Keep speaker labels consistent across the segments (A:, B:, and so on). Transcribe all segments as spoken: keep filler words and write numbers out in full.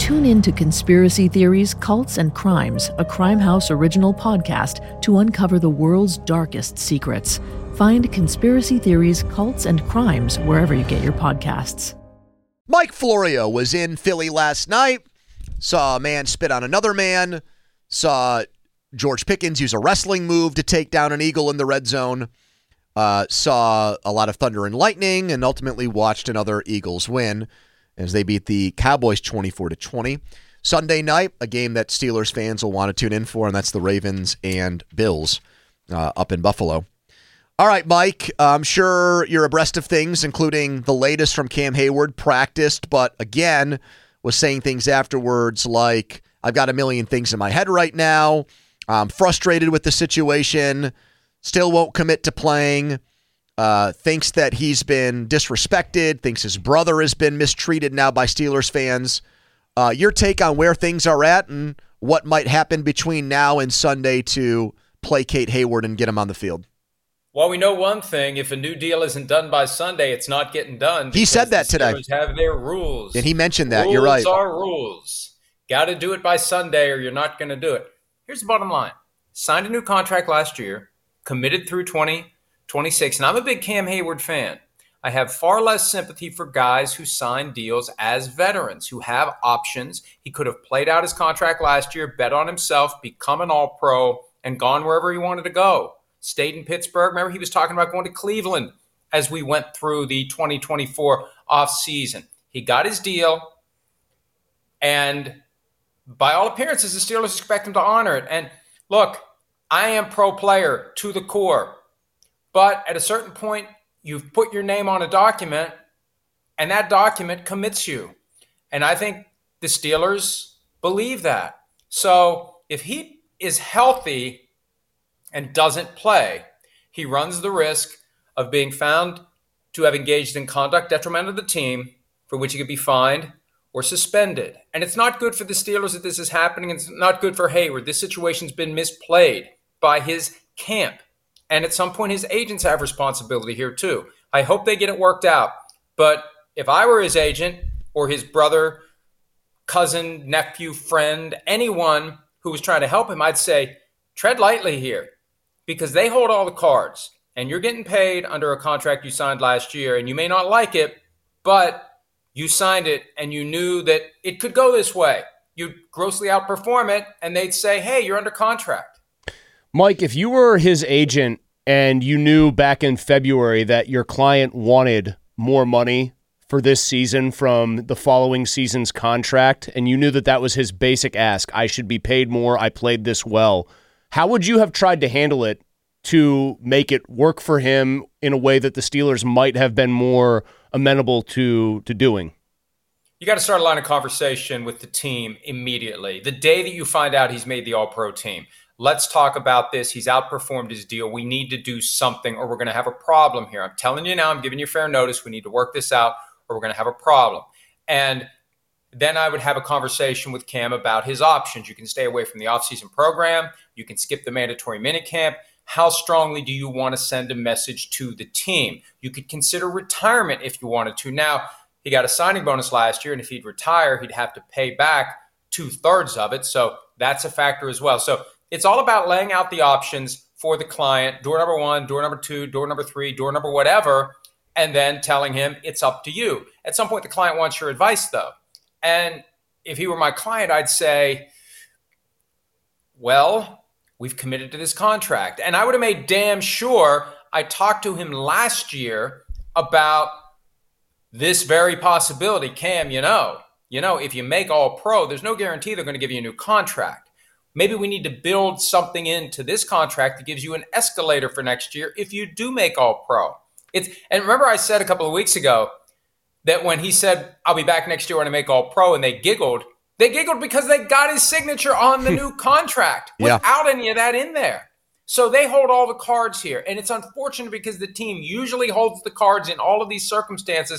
A: Tune in to Conspiracy Theories, Cults, and Crimes, a Crime House original podcast to uncover the world's darkest secrets. Find Conspiracy Theories, Cults, and Crimes wherever you get your podcasts.
B: Mike Florio was in Philly last night, saw a man spit on another man, saw George Pickens use a wrestling move to take down an Eagle in the red zone, uh, saw a lot of thunder and lightning, and ultimately watched another Eagles win as they beat the Cowboys twenty-four to twenty. Sunday night, a game that Steelers fans will want to tune in for, and that's the Ravens and Bills uh, up in Buffalo. All right, Mike, I'm sure you're abreast of things, including the latest from Cam Hayward, practiced, but again, was saying things afterwards like, I've got a million things in my head right now. I'm frustrated with the situation, still won't commit to playing, uh, thinks that he's been disrespected, thinks his brother has been mistreated now by Steelers fans. Uh, your take on where things are at and what might happen between now and Sunday to placate Hayward and get him on the field?
C: Well, we know one thing. If a new deal isn't done by Sunday, it's not getting done.
B: He said that
C: the
B: today.
C: Steelers have their rules.
B: And he mentioned that.
C: Rules
B: You're right.
C: Rules are rules. Got to do it by Sunday or you're not going to do it. Here's the bottom line. Signed a new contract last year, committed through twenty twenty-six, and I'm a big Cam Hayward fan. I have far less sympathy for guys who sign deals as veterans, who have options. He could have played out his contract last year, bet on himself, become an all-pro, and gone wherever he wanted to go. Stayed in Pittsburgh. Remember, he was talking about going to Cleveland as we went through the twenty twenty-four offseason. He got his deal, and by all appearances, the Steelers expect him to honor it. And look, I am pro player to the core, but at a certain point, you've put your name on a document, and that document commits you. And I think the Steelers believe that. So if he is healthy and doesn't play, he runs the risk of being found to have engaged in conduct detrimental to the team, for which he could be fined or suspended. And it's not good for the Steelers that this is happening. It's not good for Hayward. This situation's been misplayed by his camp. And at some point, his agents have responsibility here too. I hope they get it worked out. But if I were his agent or his brother, cousin, nephew, friend, anyone who was trying to help him, I'd say, tread lightly here. Because they hold all the cards, and you're getting paid under a contract you signed last year, and you may not like it, but you signed it, and you knew that it could go this way. You'd grossly outperform it, and they'd say, hey, you're under contract.
D: Mike, if you were his agent and you knew back in February that your client wanted more money for this season from the following season's contract, and you knew that that was his basic ask, I should be paid more, I played this well, how would you have tried to handle it to make it work for him in a way that the Steelers might have been more amenable to, to doing?
C: You got to start a line of conversation with the team immediately. The day that you find out he's made the All-Pro team, let's talk about this. He's outperformed his deal. We need to do something or we're going to have a problem here. I'm telling you now, I'm giving you fair notice. We need to work this out or we're going to have a problem. And then I would have a conversation with Cam about his options. You can stay away from the offseason program. You can skip the mandatory minicamp. How strongly do you want to send a message to the team? You could consider retirement if you wanted to. Now, he got a signing bonus last year, and if he'd retire, he'd have to pay back two-thirds of it. So that's a factor as well. So it's all about laying out the options for the client, door number one, door number two, door number three, door number whatever, and then telling him it's up to you. At some point, the client wants your advice, though. And if he were my client, I'd say, well, we've committed to this contract. And I would have made damn sure I talked to him last year about this very possibility. Cam, you know, you know, if you make all pro, there's no guarantee they're going to give you a new contract. Maybe we need to build something into this contract that gives you an escalator for next year if you do make all pro. It's, and remember I said a couple of weeks ago that when he said, I'll be back next year when I make all pro, and they giggled, they giggled because they got his signature on the new contract
B: yeah.
C: without any of that in there. So they hold all the cards here. And it's unfortunate because the team usually holds the cards in all of these circumstances.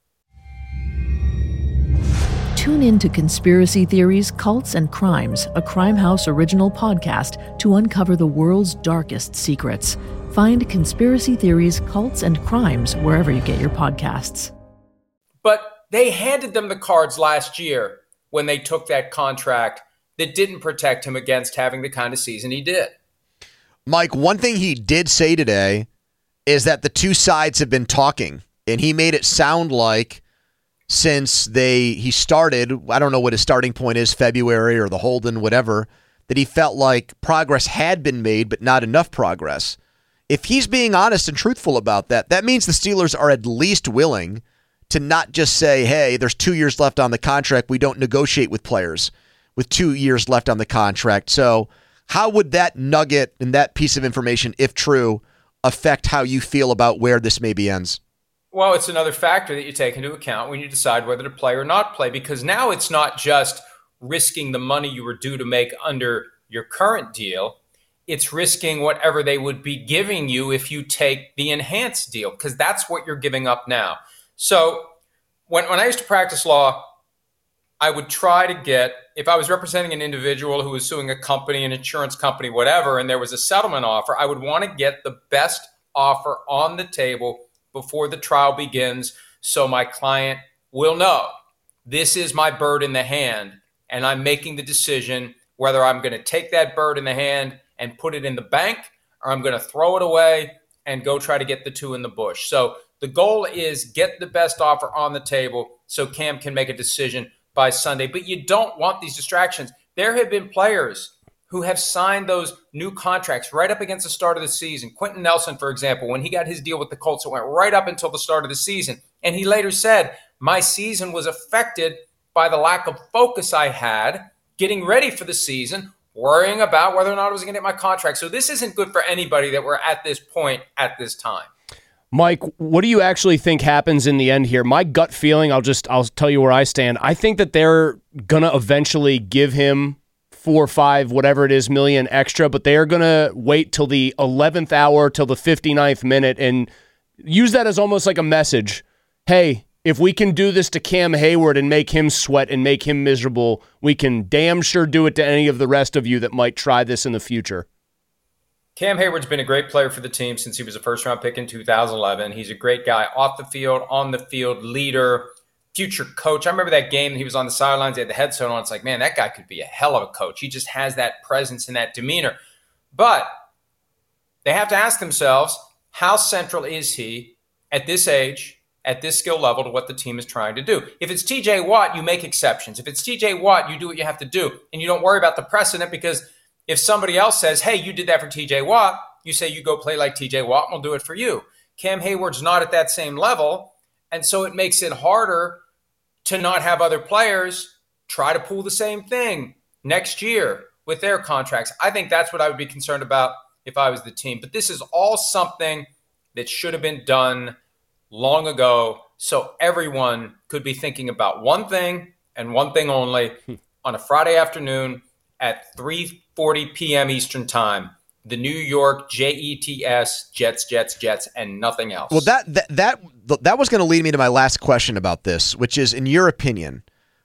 A: Tune in to Conspiracy Theories, Cults, and Crimes, a Crime House original podcast to uncover the world's darkest secrets. Find Conspiracy Theories, Cults, and Crimes wherever you get your podcasts.
C: But they handed them the cards last year when they took that contract that didn't protect him against having the kind of season he did.
B: Mike, one thing he did say today is that the two sides have been talking, and he made it sound like since they he started, I don't know what his starting point is, February or the Holden, whatever, that he felt like progress had been made, but not enough progress. If he's being honest and truthful about that, that means the Steelers are at least willing to not just say, hey, there's two years left on the contract. We don't negotiate with players with two years left on the contract. So how would that nugget and that piece of information, if true, affect how you feel about where this maybe ends?
C: Well, it's another factor that you take into account when you decide whether to play or not play, because now it's not just risking the money you were due to make under your current deal. It's risking whatever they would be giving you if you take the enhanced deal, because that's what you're giving up now. So when, when I used to practice law, I would try to get, if I was representing an individual who was suing a company, an insurance company, whatever, and there was a settlement offer, I would want to get the best offer on the table before the trial begins so my client will know this is my bird in the hand, and I'm making the decision whether I'm going to take that bird in the hand and put it in the bank, or I'm going to throw it away and go try to get the two in the bush. So the goal is get the best offer on the table so Cam can make a decision by Sunday. But you don't want these distractions. There have been players who have signed those new contracts right up against the start of the season. Quentin Nelson, for example, when he got his deal with the Colts, it went right up until the start of the season. And he later said, my season was affected by the lack of focus I had getting ready for the season, worrying about whether or not I was going to get my contract. So this isn't good for anybody that we're at this point at this time.
D: Mike, what do you actually think happens in the end here? My gut feeling, I'll just I'll tell you where I stand. I think that they're going to eventually give him four, five, whatever it is, million extra, but they are going to wait till the eleventh hour, till the fifty-ninth minute, and use that as almost like a message. Hey, if we can do this to Cam Hayward and make him sweat and make him miserable, we can damn sure do it to any of the rest of you that might try this in the future.
C: Cam Hayward's been a great player for the team since he was a first-round pick in two thousand eleven. He's a great guy off the field, on the field, leader, future coach. I remember that game he was on the sidelines. He had the headset on. It's like, man, that guy could be a hell of a coach. He just has that presence and that demeanor. But they have to ask themselves, how central is he at this age, at this skill level, to what the team is trying to do? If it's T J Watt, you make exceptions. If it's T J Watt, you do what you have to do, and you don't worry about the precedent, because if somebody else says, hey, you did that for T J Watt, you say you go play like T J Watt and we'll do it for you. Cam Hayward's not at that same level, and so it makes it harder to not have other players try to pull the same thing next year with their contracts. I think that's what I would be concerned about if I was the team. But this is all something that should have been done long ago, so everyone could be thinking about one thing and one thing only on a Friday afternoon at three forty p.m. Eastern time. The New York Jets, Jets, Jets, Jets, and nothing else.
B: Well, that that that, that was going to lead me to my last question about this, which is, in your opinion,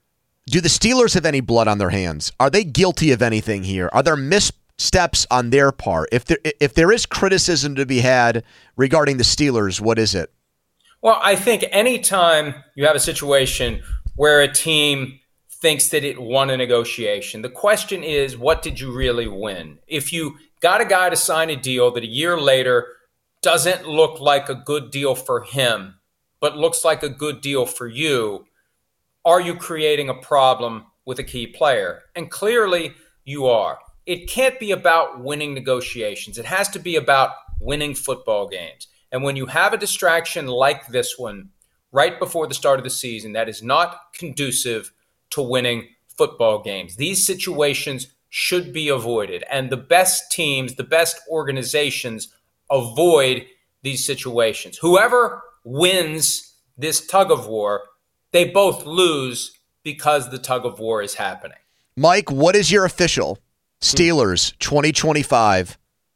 B: do the Steelers have any blood on their hands? Are they guilty of anything here? Are there missteps on their part? If there if there is criticism to be had regarding the Steelers, what is it?
C: Well, I think anytime you have a situation where a team thinks that it won a negotiation, the question is, what did you really win? If you got a guy to sign a deal that a year later doesn't look like a good deal for him, but looks like a good deal for you, are you creating a problem with a key player? And clearly you are. It can't be about winning negotiations. It has to be about winning football games. And when you have a distraction like this one right before the start of the season, that is not conducive to winning football games. These situations should be avoided. And the best teams, the best organizations avoid these situations. Whoever wins this tug of war, they both lose because the tug of war is happening.
B: Mike, what is your official Steelers twenty twenty-five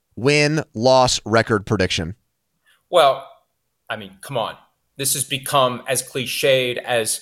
B: win-loss record prediction?
C: Well, I mean, come on. This has become as cliched as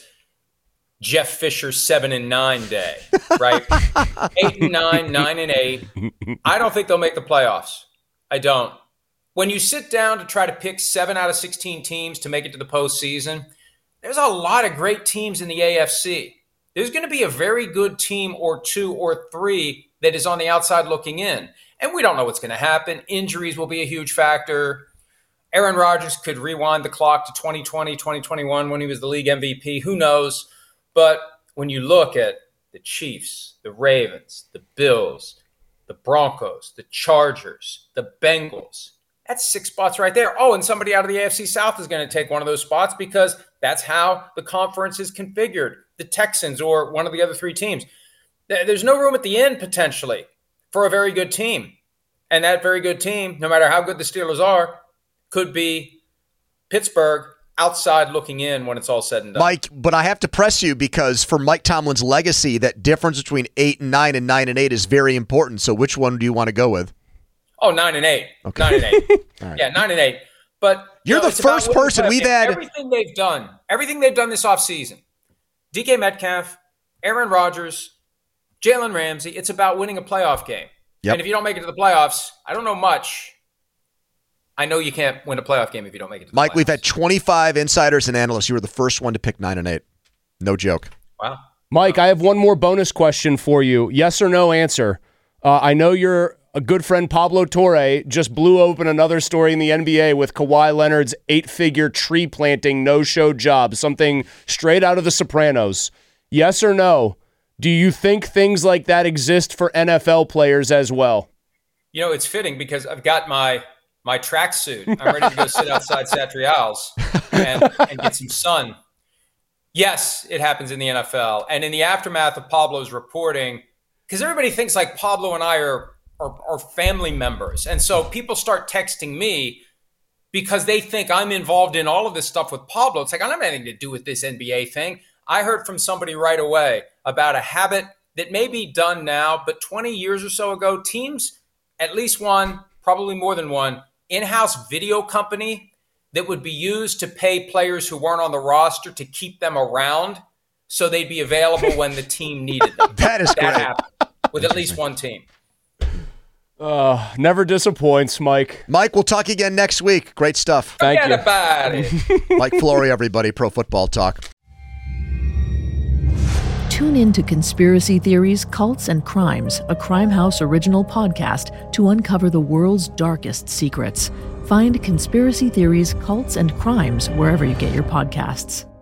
C: Jeff Fisher's seven and nine day, right? eight and nine, nine and eight. I don't think they'll make the playoffs. I don't. When you sit down to try to pick seven out of sixteen teams to make it to the postseason, there's a lot of great teams in the A F C. there's going to be a very good team or two or three that is on the outside looking in. And we don't know what's going to happen. Injuries will be a huge factor. Aaron Rodgers could rewind the clock to twenty twenty, twenty twenty-one when he was the league M V P. Who knows? But when you look at the Chiefs, the Ravens, the Bills, the Broncos, the Chargers, the Bengals, that's six spots right there. Oh, and somebody out of the A F C South is going to take one of those spots because that's how the conference is configured. The Texans or one of the other three teams. There's no room at the end, potentially, for a very good team. And that very good team, no matter how good the Steelers are, could be Pittsburgh outside looking in when it's all said and done.
B: Mike, but I have to press you because for Mike Tomlin's legacy, that difference between eight and nine and nine and eight is very important. So which one do you want to go with?
C: Oh, nine and eight.
B: Okay.
C: Nine and eight.
B: Right.
C: Yeah, nine and eight. But
B: you're
C: you know,
B: the first person we've had.
C: Everything they've done, everything they've done this offseason. D K Metcalf, Aaron Rodgers, Jalen Ramsey, it's about winning a playoff game. Yep. And if you don't make it to the playoffs, I don't know much. I know you can't win a playoff game if you don't make it to the
B: Mike,
C: playoffs.
B: we've had twenty-five insiders and analysts. You were the first one to pick nine and eight. No joke.
C: Wow.
D: Mike, I have one more bonus question for you. Yes or no answer. Uh, I know you're a good friend, Pablo Torre, just blew open another story in the N B A with Kawhi Leonard's eight-figure tree planting no-show job, something straight out of The Sopranos. Yes or no? Do you think things like that exist for N F L players as well?
C: You know, it's fitting because I've got my my tracksuit. I'm ready to go sit outside Satriale's and, and get some sun. Yes, it happens in the N F L. And in the aftermath of Pablo's reporting, because everybody thinks like Pablo and I are, are are family members. And so people start texting me because they think I'm involved in all of this stuff with Pablo. It's like, I don't have anything to do with this N B A thing. I heard from somebody right away about a habit that may be done now, but twenty years or so ago, teams, at least one, probably more than one, in-house video company that would be used to pay players who weren't on the roster to keep them around so they'd be available when the team needed them.
B: That is
C: that
B: great.
C: happened with at least one team.
D: Uh, never disappoints, Mike.
B: Mike, we'll talk again next week. Great stuff.
D: Thank
C: Forget
D: you.
C: about it.
B: Mike Flory, everybody, Pro Football Talk.
A: Tune in to Conspiracy Theories, Cults, and Crimes, a Crime House original podcast to uncover the world's darkest secrets. Find Conspiracy Theories, Cults, and Crimes wherever you get your podcasts.